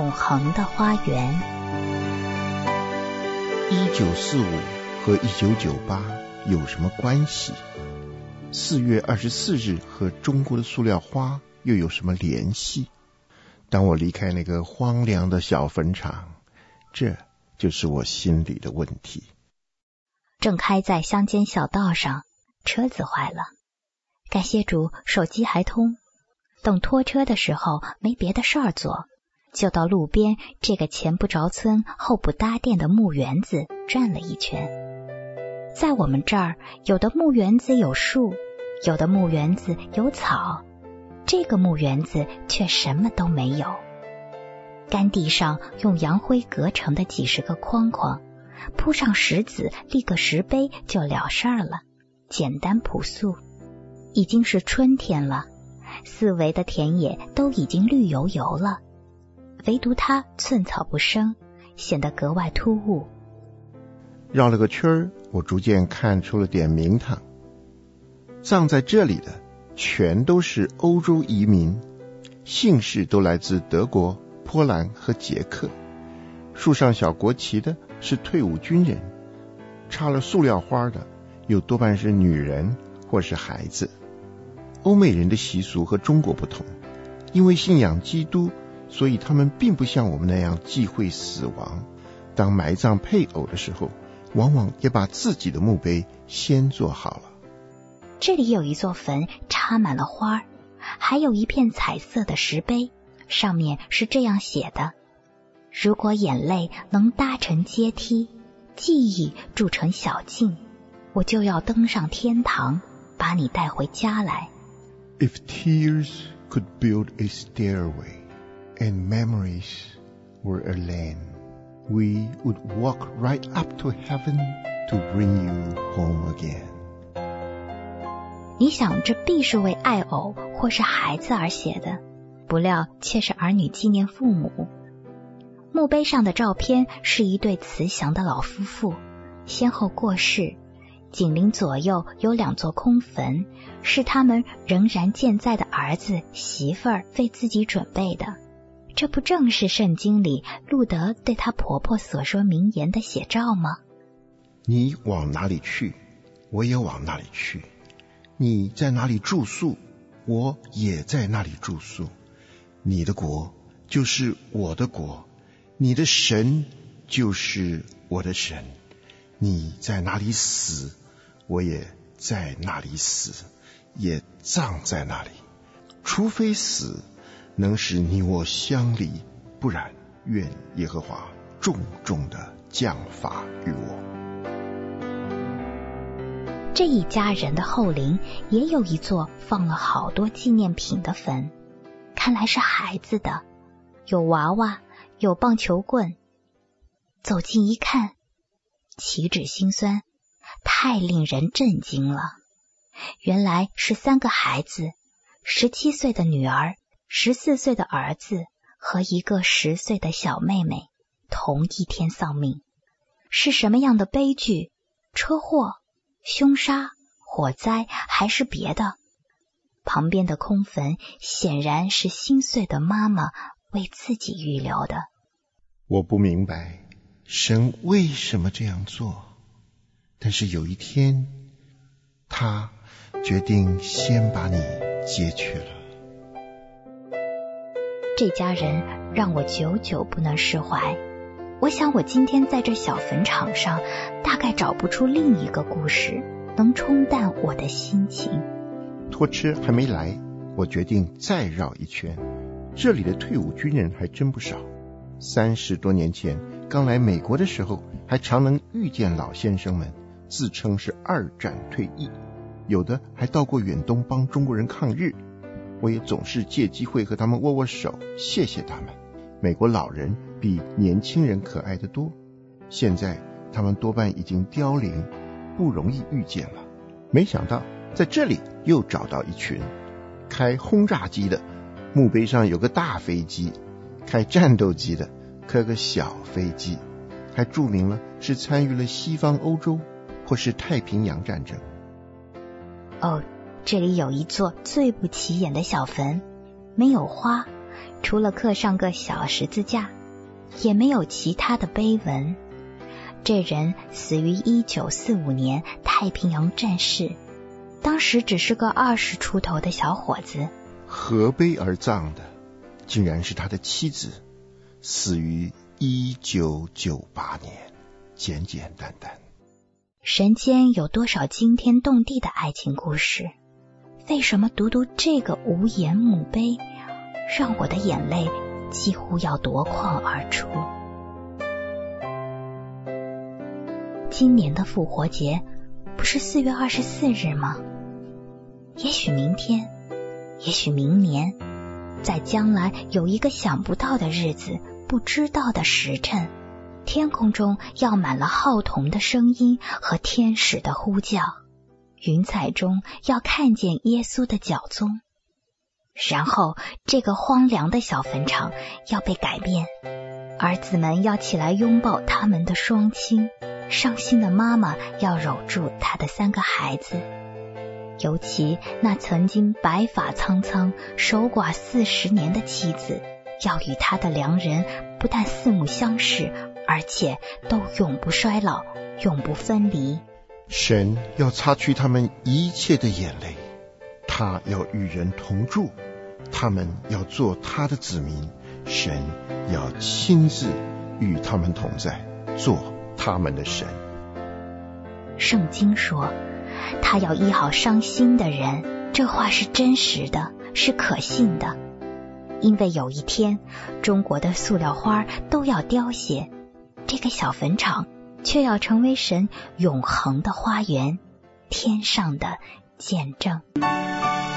永恒的花园。 1945和1998有什么关系？4月24日和中国的塑料花又有什么联系？当我离开那个荒凉的小坟场，这就是我心里的问题。 正开在乡间小道上，车子坏了，感谢主手机还通。等拖车的时候没别的事儿做，就到路边这个前不着村后不搭店的木园子转了一圈。在我们这儿，有的木园子有树，有的木园子有草，这个木园子却什么都没有。干地上用洋灰隔成的几十个框框，铺上石子立个石碑就了事儿了，简单朴素。已经是春天了，四围的田野都已经绿油油了，唯独它寸草不生，显得格外突兀。 绕了个圈，我逐渐看出了点名堂。葬在这里的全都是欧洲移民，姓氏都来自德国、波兰和捷克。树上小国旗的是退伍军人，插了塑料花的又多半是女人或是孩子。欧美人的习俗和中国不同，因为信仰基督，所以他们并不像我们那样忌讳死亡。当埋葬配偶的时候，往往也把自己的墓碑先做好了。 这里有一座坟，插满了花，还有一片彩色的石碑，上面是这样写的：如果眼泪能搭成阶梯，记忆筑成小径，我就要登上天堂，把你带回家来。 If tears could build a stairway and memories were a lane, we would walk right up to heaven to bring you home again. 你想这必是为爱偶或是孩子而写的，不料却是儿女纪念父母。墓碑上的照片是一对慈祥的老夫妇，先后过世，紧邻左右有2座空坟，是他们仍然健在的儿子媳妇儿为自己准备的。这不正是圣经里路德对她婆婆所说名言的写照吗？ 你往哪里去，我也往哪里去；你在哪里住宿，我也在那里住宿。你的国就是我的国，你的神就是我的神。你在哪里死，我也在那里死，也葬在那里。除非死能使你我相离，不然愿耶和华重重的降罚于我。 这一家人的后陵也有一座放了好多纪念品的坟，看来是孩子的，有娃娃，有棒球棍。走近一看，岂止心酸，太令人震惊了。原来是3个孩子，17岁的女儿，14岁的儿子和一个10岁的小妹妹，同一天丧命。是什么样的悲剧？车祸、凶杀、火灾还是别的？旁边的空坟显然是心碎的妈妈为自己预留的。 我不明白神为什么这样做，但是有一天他决定先把你接去了。 这家人让我久久不能释怀。我想我今天在这小坟场上大概找不出另一个故事能冲淡我的心情。 拖车还没来，我决定再绕一圈。这里的退伍军人还真不少。30多年前刚来美国的时候，还常能遇见老先生们，自称是2战退役，有的还到过远东帮中国人抗日。我也总是借机会和他们握握手，谢谢他们。美国老人比年轻人可爱得多，现在他们多半已经凋零，不容易遇见了。没想到在这里又找到一群。开轰炸机的墓碑上有个大飞机，开战斗机的刻个小飞机，还注明了是参与了西方欧洲或是太平洋战争。 哦，这里有一座最不起眼的小坟，没有花，除了刻上个小十字架， 也没有其他的碑文。这人死于1945年太平洋战事，当时只是个20出头的小伙子。 合碑而葬的竟然是他的妻子，死于1998年，简简单单。 人间有多少惊天动地的爱情故事，为什么读这个无言墓碑，让我的眼泪几乎要夺眶而出？今年的复活节不是4月24日吗？也许明天，也许明年，在将来有一个想不到的日子，不知道的时辰，天空中要满了号筒的声音和天使的呼叫，云彩中要看见耶稣的脚踪，然后这个荒凉的小坟场要被改变，儿子们要起来拥抱他们的双亲，伤心的妈妈要搂住她的3个孩子，尤其那曾经白发苍苍、守寡40年的妻子，要与他的良人不但四目相视，而且都永不衰老，永不分离。 神要擦去他们一切的眼泪，他要与人同住，他们要做他的子民，神要亲自与他们同在，做他们的神。 圣经说他要医好伤心的人，这话是真实的，是可信的。因为有一天中国的塑料花都要凋谢，这个小坟场却要成为神永恒的花园，天上的见证。